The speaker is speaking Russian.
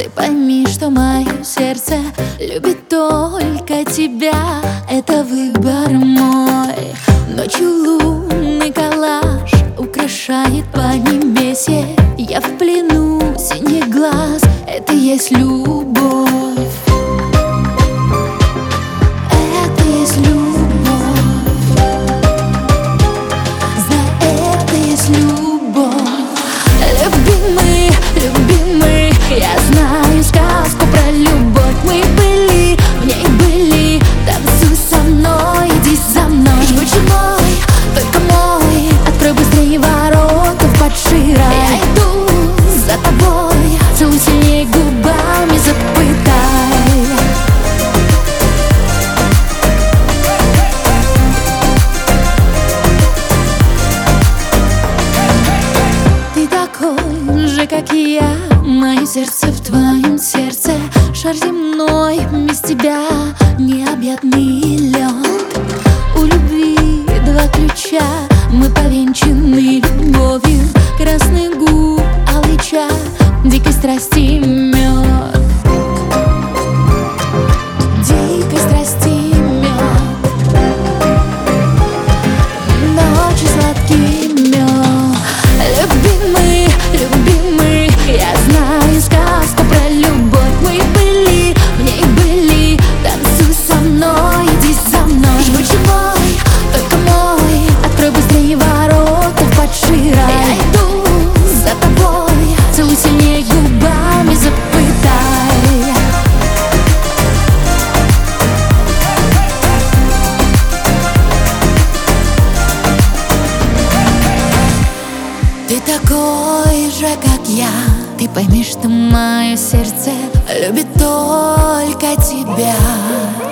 Ты пойми, что мое сердце любит только тебя. Это выбор мой. Ночью лунный коллаж украшает поднебесье. Я в плену синих глаз, это есть любовь. Это есть любовь. Знай, это есть любовь. Любимый, любимый, я знаю сказку про любовь. Мы были, в ней были. Танцуй со мной, иди за мной. Живучий мой, только мой. Открой быстрее ворота в подширай. Я иду за тобой, целуй сильнее губами, запытай. Ты такой же, как и я. Мое сердце в твоем сердце. Шар земной без тебя необъятный лед. У любви два ключа. Мы повенчаны любовью. Красных губ, алый чай, дикой страсти мед. Дикой страсти мед. Ночью сладкий мед. Любимый, любимый, я знаю сказку про любовь. Мы были, в ней были. Танцуй со мной, иди за мной. Живучий мой, только мой. Открой быстрее ворота в подширай. Я иду за тобой, целуй сильнее губами, запытай. Ты такой же, как я. Ты пойми, что мое сердце любит только тебя.